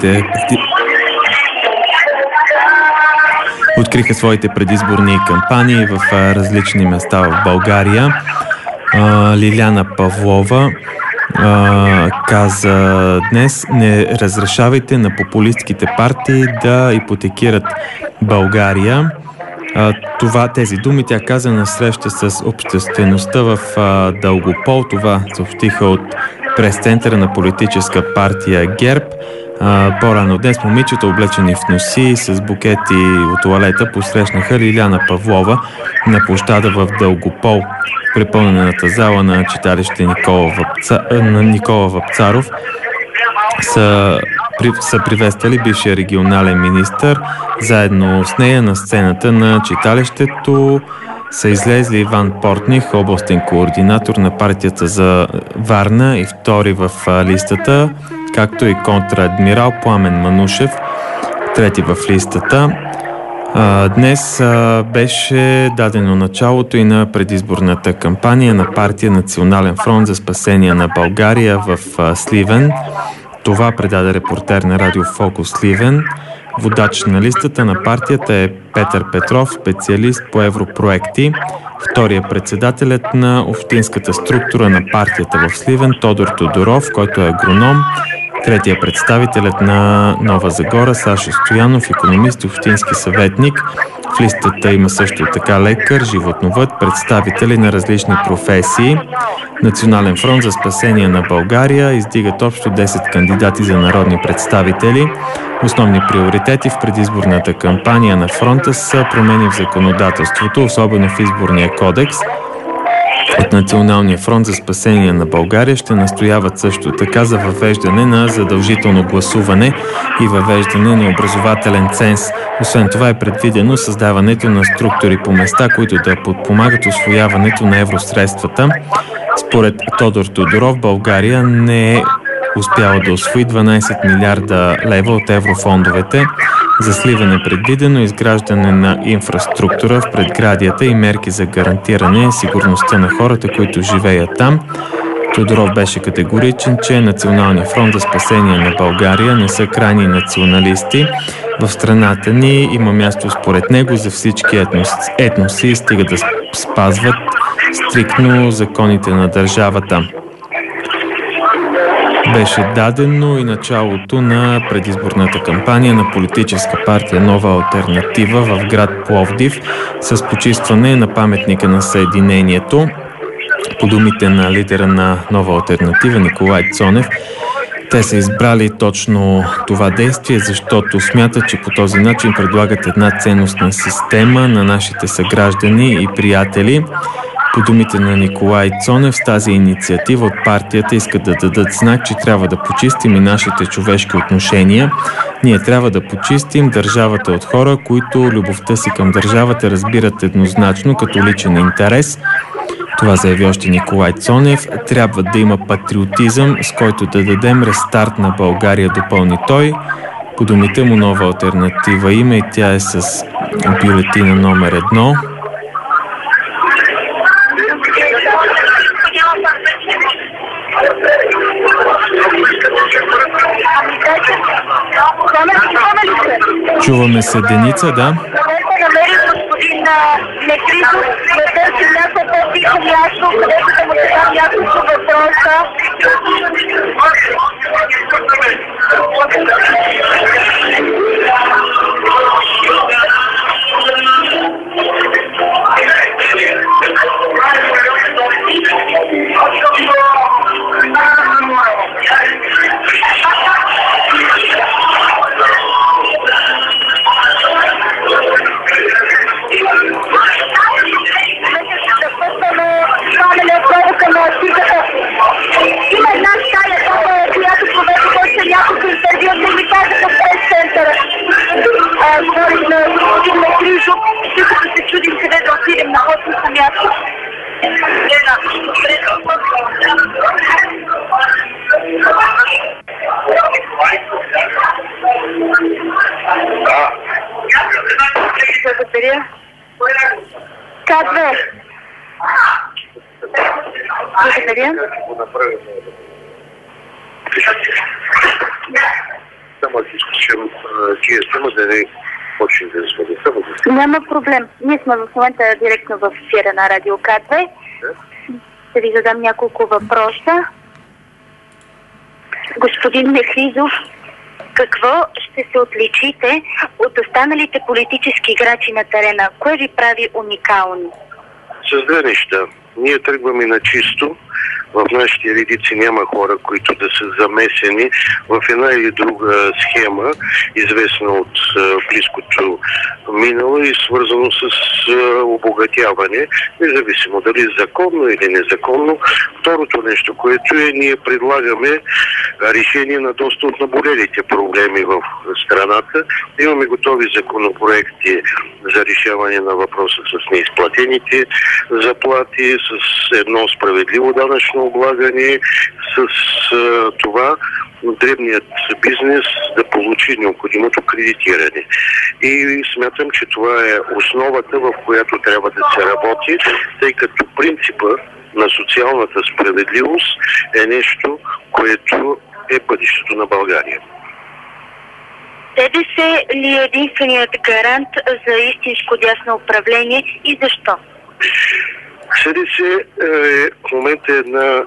S3: своите предизборни кампании в различни места в България. Лиляна Павлова каза днес: не разрешавайте на популистките партии да ипотекират България. Тези думи тя каза на среща с обществеността в Дългопол. Това съобщиха от прес-центъра на политическа партия ГЕРБ. По-рано днес момичета, облечени в носи с букети от тоалета, посрещнаха Лиляна Павлова на площада в Дългопол. В препълнената зала на читалище Никола Вапцаров са приветствали бившия регионален министър. Заедно с нея на сцената на читалището са излезли Иван Портних, областен координатор на партията за Варна и втори в листата, както и контрадмирал Пламен Манушев, трети в листата. Днес беше дадено началото и на предизборната кампания на партия Национален фронт за спасение на България в Сливен. Това предаде репортер на Радио Фокус Сливен. Водач на листата на партията е Петър Петров, специалист по европроекти. Вторият председателят на общинската структура на партията в Сливен, Тодор Тодоров, който е агроном. Третия представителят на Нова Загора, Сашо Стоянов, икономист и общински съветник. В листата има също така лекар, животновъд, представители на различни професии. Национален фронт за спасение на България издигат общо 10 кандидати за народни представители. Основни приоритети в предизборната кампания на фронта са промени в законодателството, особено в изборния кодекс. От Националния фронт за спасение на България ще настояват също така за въвеждане на задължително гласуване и въвеждане на образователен ценз. Освен това е предвидено създаването на структури по места, които да подпомагат усвояването на евросредствата. Според Тодор Тодоров, България не е успяла да усвои 12 милиарда лева от еврофондовете. За сливане предвидено изграждане на инфраструктура в предградията и мерки за гарантиране сигурността на хората, които живеят там. Тодоров беше категоричен, че Националния фронт за спасение на България не са крайни националисти. В страната ни има място според него за всички етноси, стига да спазват стриктно законите на държавата. Беше дадено и началото на предизборната кампания на политическа партия Нова алтернатива в град Пловдив с почистване на паметника на Съединението. По думите на лидера на Нова алтернатива Николай Цонев, те са избрали точно това действие, защото смятат, че по този начин предлагат една ценностна система на нашите съграждани и приятели. По думите на Николай Цонев, с тази инициатива от партията искат да дадат знак, че трябва да почистим и нашите човешки отношения. Ние трябва да почистим държавата от хора, които любовта си към държавата разбират еднозначно като личен интерес. Това заяви още Николай Цонев. Трябва да има патриотизъм, с който да дадем рестарт на България, допълни той. По думите му Нова алтернатива има и тя е с бюлетина номер 1. Чуваме се, Деница, да.
S2: Намерих господин Некризов, да търсим някакво по-тихо място, където да му задам няколко въпроса. Има една стая, която проведе още няколко интервюта и ми казаха в прес-центъра. Говорих на господин Некризов, като се чудим къде да отидем на отното място. Благодаря. К2. Благодаря. Няма проблем. Ние сме в момента директно в ефира на Радио К2. Ще ви задам няколко въпроса. Господин Некризов, какво ще се отличите от останалите политически играчи на терена? Кое ви прави уникални?
S11: С две неща. Ние тръгваме на чисто. В нашите редици няма хора, които да са замесени в една или друга схема, известна от близкото минало и свързано с обогатяване, независимо дали законно или незаконно. Второто нещо, което е, ние предлагаме решение на доста от наболелите проблеми в страната. Имаме готови законопроекти за решаване на въпроса с неизплатените заплати, с едно справедливо данъчно облагане, с това дребният бизнес да получи необходимото кредитиране. И смятам, че това е основата, в която трябва да се работи, тъй като принципа на социалната справедливост е нещо, което е бъдещето на България.
S2: СДС ли е единственият гарант за истинско дясно управление и защо?
S11: СДС в момента е една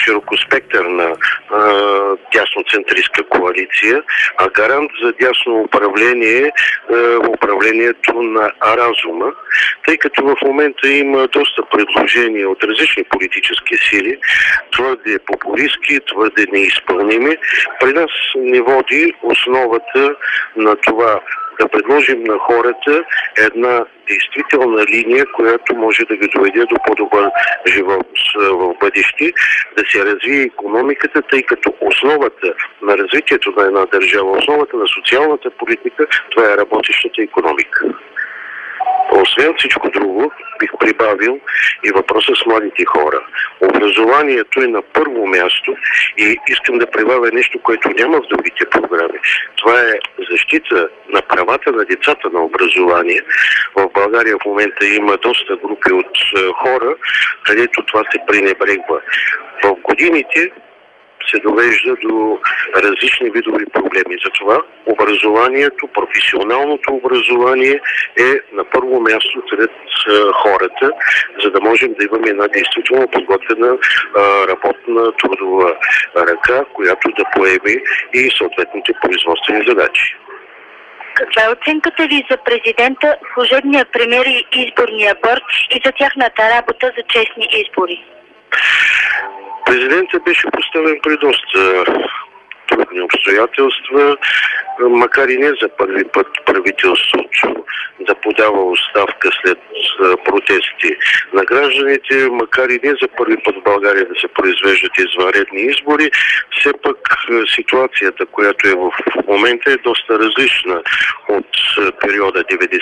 S11: широкоспектърна дясноцентристка коалиция, а гарант за дясно управление управлението на разума, тъй като в момента има доста предложения от различни политически сили, твърде популистки, твърде неизпълними. При нас не води основата на това да предложим на хората една действителна линия, която може да ги доведе до по-добър живот в бъдеще, да се развие икономиката, тъй като основата на развитието на една държава, основата на социалната политика, това е работещата икономика. Освен всичко друго, бих прибавил и въпроса с младите хора. Образованието е на първо място и искам да прибавя нещо, което няма в другите програми. Това е защита на правата на децата на образование. В България в момента има доста групи от хора, където това се пренебрегва. В годините се довежда до различни видови проблеми. Затова образованието, професионалното образование е на първо място сред хората, за да можем да имаме една действително подготвена работна трудова ръка, която да поеме и съответните производствени задачи.
S2: Каква е оценката ви за президента, служебния премиер и изборния борд и за тяхната работа за честни избори?
S11: Президентът беше поставен при доста трудни обстоятелства, макар и не за първи път правителството да подава оставка след протести на гражданите, макар и не за първи път в България да се произвеждат извънредни избори, все пък ситуацията, която е в момента, е доста различна от периода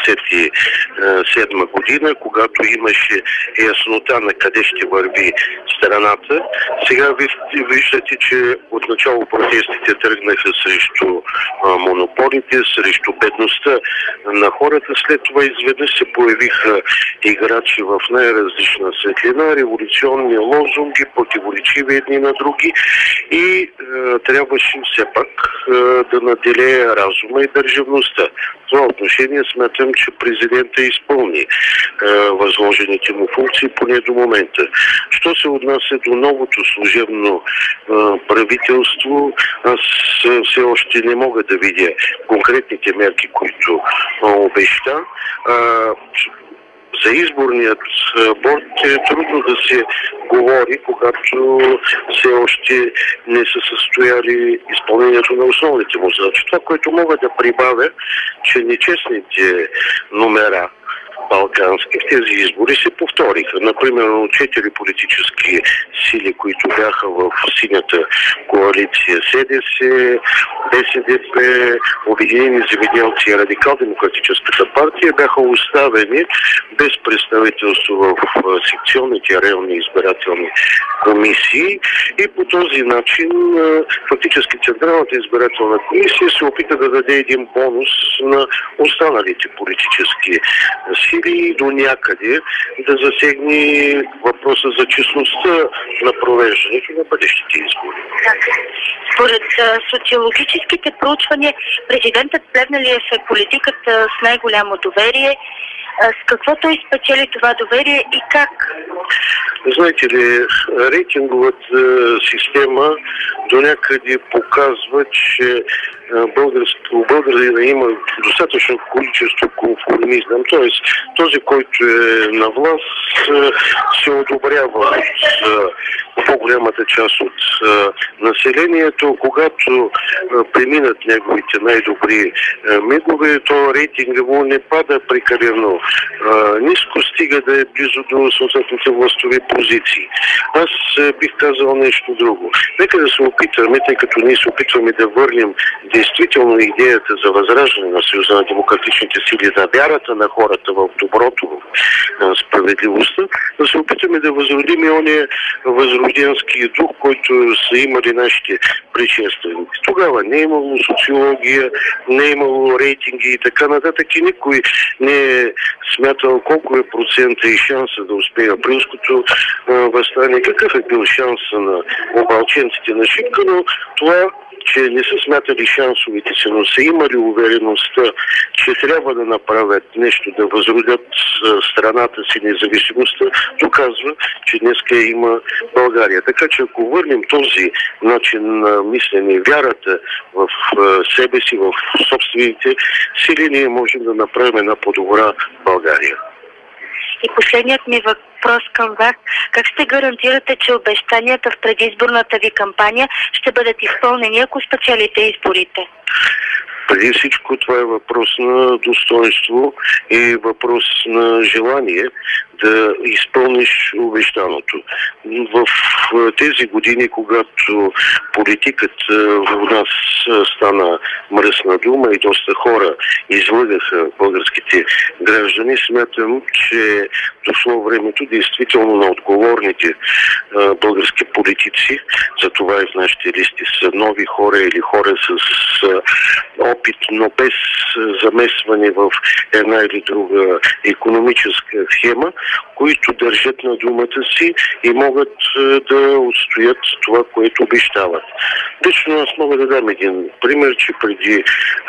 S11: 1997 година, когато имаше яснота на къде ще върви страната. Сега виждате, че отначало протестите тръгнаха срещу монополите, срещу бедността на хората. След това изведнъж се появиха играчи в най-различна светлина, революционни лозунги, противоречиви едни на други и трябваше все пак да наделее разума и държавността. В това отношение смятам, че президента изпълни възложените му функции поне до момента. Що се отнася до новото служебно правителство, аз все още не мога да видя конкретните мерки, които обеща. За изборният борд е трудно да се говори, когато все още не са състояли изпълнението на основните му задачи. Това, което мога да прибавя, че нечестните номера балкански в тези избори се повториха. Например, 4 политически сили, които бяха в синята коалиция СДС, БСДП, Обединени земеделци и Радикал-демократическата партия, бяха оставени без представителство в секционните районни избирателни комисии и по този начин фактически Централната избирателна комисия се опита да даде един бонус на останалите политически сили до някъде да засегне въпроса за честността на провеждането на бъдещите избори.
S2: Според социологическите проучвания, президентът Плевнелиев е политиката с най-голямо доверие. С какво той спечели това доверие и как?
S11: Знаете ли, рейтинговата система до някъде показва, че българина има достатъчно количество конформизъм. Т.е. този, който е на власт, се одобрява от по-голямата част от населението. Когато преминат неговите най-добри мигове, то рейтинга му не пада прекалено ниско, стига да е близо до съответните властови позиции. Аз бих казал нещо друго. Нека да се опитаме, тъй като ние се опитваме да върнем действително идеята за възраждане на Съюза на демократичните сили, на вярата на хората в доброто, справедливостта, да се опитаме да възродим и ония възрожденски дух, който са имали нашите предшественици. Тогава не е имало социология, не е имало рейтинги и така нататък и никой не е смятал колко е процента и шанса да успее априлското въстание, какъв е бил шанса на обалченците на Шипка, но това че не са смятали шансовете си, но са имали увереността, че трябва да направят нещо, да възродят страната си, независимостта, доказва, че днеска има България. Така че ако върнем този начин на мислене, вярата в себе си, в собствените сили, ние можем да направим една по-добра България.
S12: И последният ми въпрос към вас. Как ще гарантирате, че обещанията в предизборната ви кампания ще бъдат изпълнени, ако спечелите изборите?
S11: Преди всичко това е въпрос на достоинство и въпрос на желание да изпълниш обещаното. В тези години, когато политиката у нас стана мръсна дума и доста хора излъгаха българските граждани, смятам, че дошло времето действително на отговорните български политици, за това и в нашите листи са нови хора или хора с опит, но без замесване в една или друга икономическа схема, които държат на думата си и могат да отстоят това, което обещават. Лично аз мога да дам един пример, че преди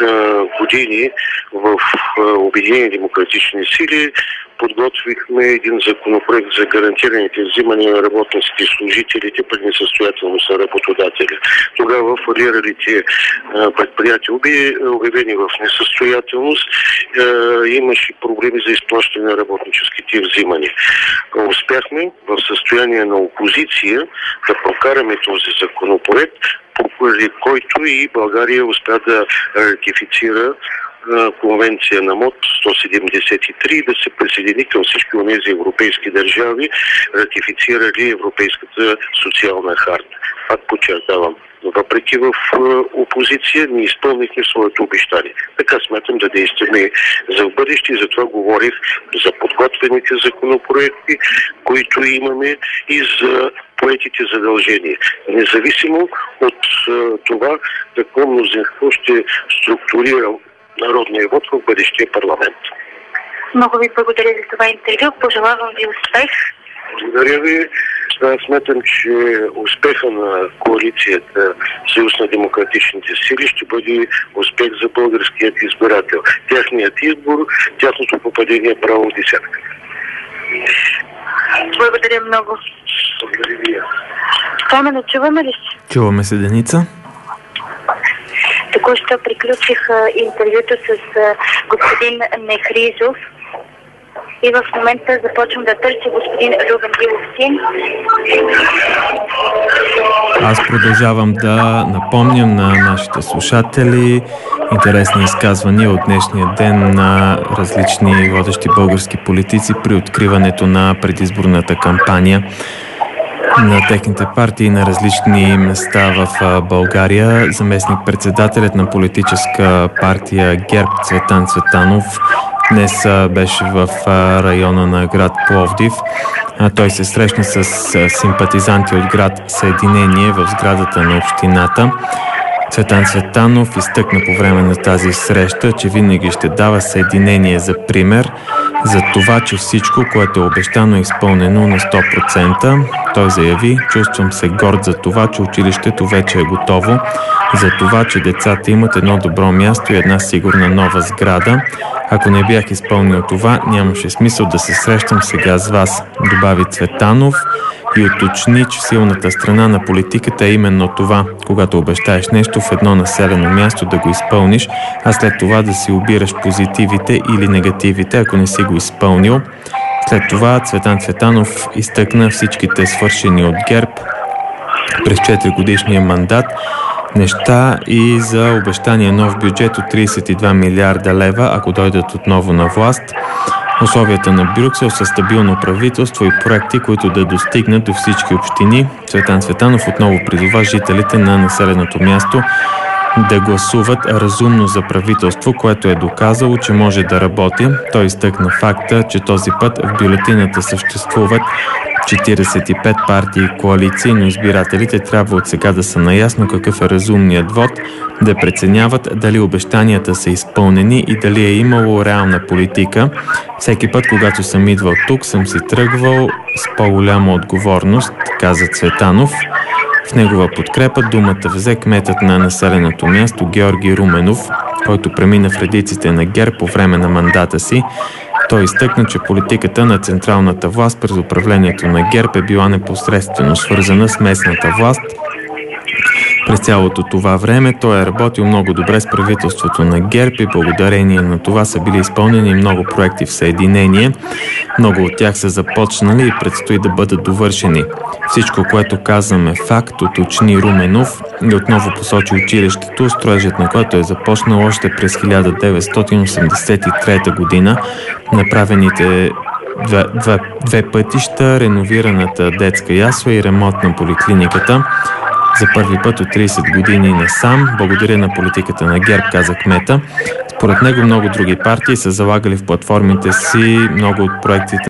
S11: години в Обединени демократични сили подготвихме един законопроект за гарантираните взимания на работниците и служителите при несъстоятелност на работодателя. Тогава фалиралите предприятия, обявени в несъстоятелност, имаше проблеми за изплащане на работническите взимания. Успяхме в състояние на опозиция да прокараме този законопроект, поради който и България успя да ратифицира конвенция на МОД 173 да се присъедини към всички онези европейски държави, ратифицирали Европейската социална харта. Пак подчертавам, въпреки в опозиция, ние изпълнихме своето обещание. Така смятам да действаме за в бъдеще и затова говорих за подготвените законопроекти, които имаме и за поетите задължения. Независимо от това какво мнозинство ще структурира народния вод в бъдещия парламент.
S12: Много ви благодаря за това интервю. Пожелавам ви успех.
S11: Благодаря ви. Смятам, че успеха на коалицията Съюз на демократичните сили ще бъде успех за българският избирател. Тяхният избор, тяхното попадение право десятка.
S12: Благодаря много.
S11: Благодаря ви.
S12: Пламена, чуваме ли се?
S3: Чуваме се, Деница.
S12: Току-що приключих интервюто с господин Нехризов и в момента започвам да търся господин Любен Диловсин.
S3: Аз продължавам да напомням на нашите слушатели интересни изказвания от днешния ден на различни водещи български политици при откриването на предизборната кампания на техните партии на различни места в България. Заместник-председателят на политическа партия ГЕРБ Цветан Цветанов днес беше в района на град Пловдив. Той се срещна с симпатизанти от град Съединение в сградата на общината. Цветан Цветанов изтъкна по време на тази среща, че винаги ще дава Съединение за пример за това, че всичко, което е обещано, е изпълнено на 100%. Той заяви: чувствам се горд за това, че училището вече е готово, за това, че децата имат едно добро място и една сигурна нова сграда. Ако не бях изпълнил това, нямаше смисъл да се срещам сега с вас, добави Цветанов и уточни, че силната страна на политиката е именно това, когато обещаеш нещо в едно населено място да го изпълниш, а след това да си обираш позитивите или негативите, ако не си го изпълнил. След това Цветан Цветанов изтъкна всичките свършени от ГЕРБ през 4 годишния мандат неща и за обещания нов бюджет от 32 милиарда лева, ако дойдат отново на власт. Условията на Брюксел са стабилно правителство и проекти, които да достигнат до всички общини. Цветан Цветанов отново призова жителите на населеното място да гласуват разумно за правителство, което е доказало, че може да работи. Той изтъкна факта, че този път в бюлетината съществуват 45 партии и коалиции, но избирателите трябва от сега да са наясно какъв е разумният вод, да преценяват дали обещанията са изпълнени и дали е имало реална политика. Всеки път, когато съм идвал тук, съм си тръгвал с по-голяма отговорност, каза Цветанов. В негова подкрепа думата взе кметът на населеното място Георги Руменов, който премина в редиците на ГЕРБ по време на мандата си. Той изтъкна, че политиката на централната власт през управлението на ГЕРБ е била непосредствено свързана с местната власт. През цялото това време той е работил много добре с правителството на ГЕРБ и благодарение на това са били изпълнени много проекти в съединение. Много от тях са започнали и предстои да бъдат довършени. Всичко, което казваме факт, уточни Руменов и отново посочи училището, строежът на което е започнал още през 1983 година. Направените две пътища, реновираната детска ясла и ремонт на поликлиниката. За първи път от 30 години насам, благодаря на политиката на ГЕРБ, каза кмета. Според него много други партии са залагали в платформите си много от проектите